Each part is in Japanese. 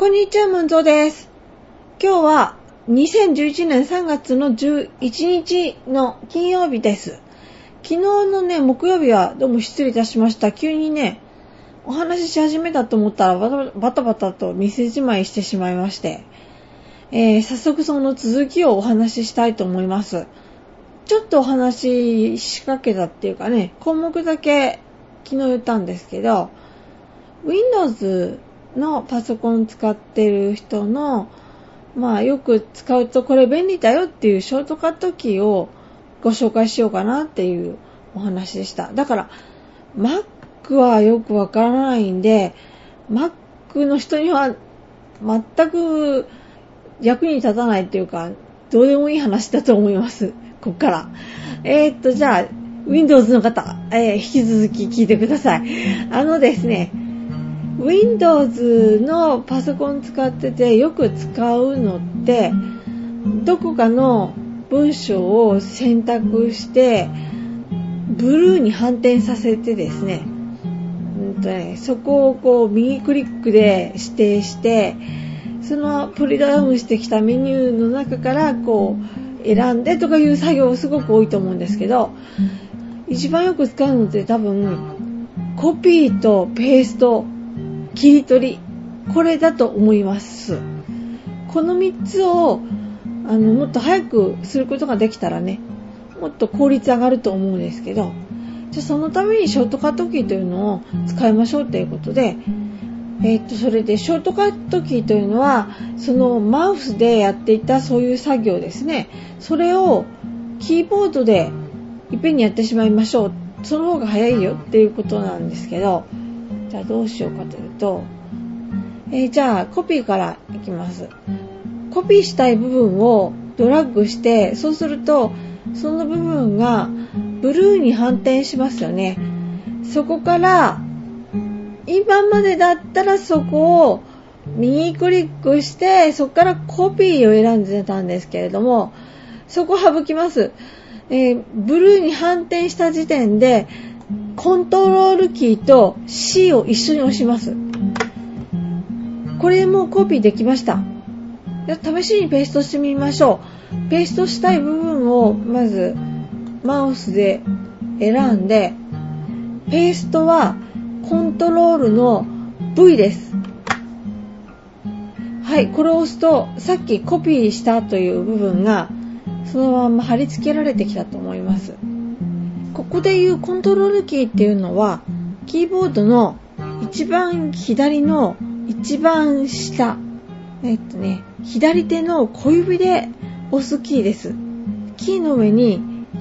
こんにちは、ムンゾーです。今日は2011年3月の11日の金曜日です。昨日のね、木曜日はどうも失礼いたしました。急にね、お話しし始めたと思ったらバタバタと店じまいしてしまいまして、早速その続きをお話ししたいと思います。ちょっとお話し仕掛けたっていうかね、項目だけ昨日言ったんですけど、Windows のパソコン使ってる人のよく使うとこれ便利だよっていうショートカットキーをご紹介しようかなっていうお話でした。だから Mac はよくわからないんで Mac の人には全く役に立たないっていうかどうでもいい話だと思います。こっからじゃあ Windows の方、引き続き聞いてください。ですね、Windows のパソコン使っててよく使うのってどこかの文章を選択してブルーに反転させてですね、そこをこう右クリックで指定してそのプリダウンしてきたメニューの中からこう選んでとかいう作業すごく多いと思うんですけど、一番よく使うのって多分コピーとペースト切り取り、これだと思います。この3つをもっと早くすることができたらね、もっと効率上がると思うんですけど、じゃあそのためにショートカットキーというのを使いましょうということで、それでショートカットキーというのはそのマウスでやっていたそういう作業ですね、それをキーボードでいっぺんにやってしまいましょう、その方が早いよっていうことなんですけど、じゃあどうしようかというと、じゃあコピーからいきます。コピーしたい部分をドラッグして、そうするとその部分がブルーに反転しますよね。そこから今までだったらそこを右クリックしてそこからコピーを選んでたんですけれども、そこを省きます。ブルーに反転した時点でコントロールキーと C を一緒に押します。これもコピーできました。試しにペーストしてみましょう。ペーストしたい部分をまずマウスで選んで、ペーストはコントロールの V です。はい、これを押すとさっきコピーしたという部分がそのまま貼り付けられてきたと思います。ここでいうコントロールキーっていうのはキーボードの一番左の一番下、左手の小指で押すキーです。キーの上に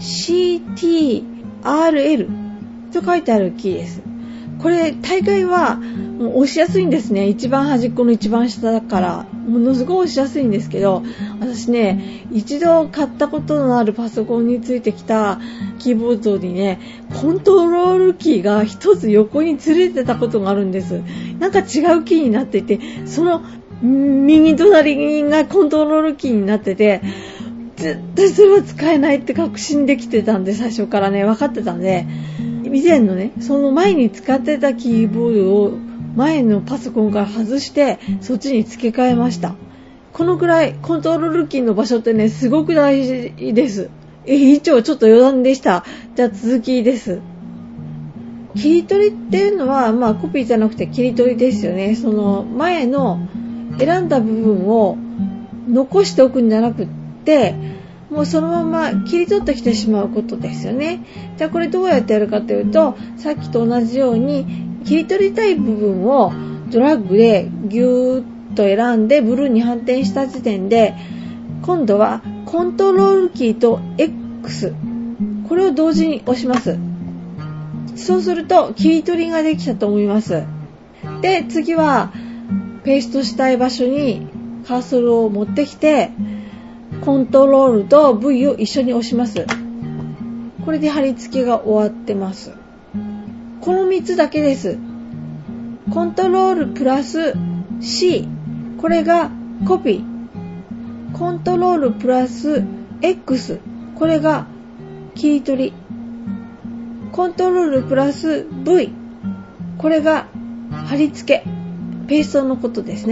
CTRL と書いてあるキーです。これ大概はもう押しやすいんですね。一番端っこの一番下だからものすごい押しやすいんですけど、私ね、一度買ったことのあるパソコンについてきたキーボードにね、コントロールキーが一つ横にずれてたことがあるんです。なんか違うキーになっていて、その右隣がコントロールキーになってて、絶対それは使えないって確信できてたんで、最初からね分かってたんで、以前のね、その前に使ってたキーボードを前のパソコンから外してそっちに付け替えました。このくらいコントロールキーの場所ってね、すごく大事です。一応ちょっと余談でした。じゃあ続きです。切り取りっていうのはコピーじゃなくて切り取りですよね。その前の選んだ部分を残しておくんじゃなくってもうそのまま切り取ってきてしまうことですよね。じゃあこれどうやってやるかというと、さっきと同じように切り取りたい部分をドラッグでギューッと選んでブルーに反転した時点で、今度はコントロールキーと X、 これを同時に押します。そうすると切り取りができたと思います。で、次はペーストしたい場所にカーソルを持ってきてコントロールと V を一緒に押します。これで貼り付けが終わってます。この3つだけです。コントロールプラス C、 これがコピー。コントロールプラス X、 これが切り取り。コントロールプラス V、 これが貼り付け、ペーストのことですね。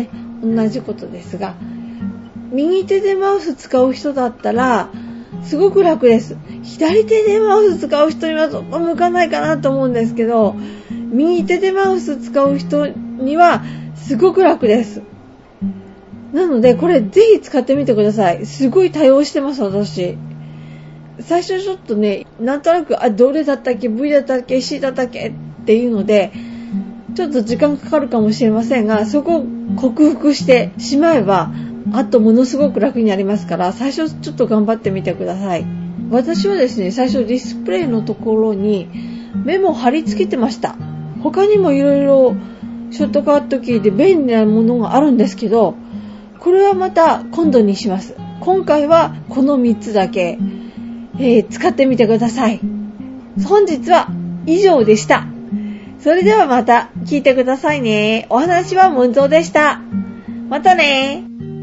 同じことですが、右手でマウス使う人だったらすごく楽です。左手でマウス使う人にはちょっと向かないかなと思うんですけど、右手でマウス使う人にはすごく楽です。なのでこれぜひ使ってみてください。すごい対応してます、私。最初ちょっとね、なんとなくどれだったっけ、 V だったっけ、 C だったっけっていうのでちょっと時間かかるかもしれませんが、そこを克服してしまえばあとものすごく楽になりますから、最初ちょっと頑張ってみてください。私はですね、最初ディスプレイのところにメモを貼り付けてました。他にもいろいろショートカットキーで便利なものがあるんですけど、これはまた今度にします。今回はこの3つだけ、使ってみてください。本日は以上でした。それではまた聞いてくださいね。お話はムンゾーでした。またね。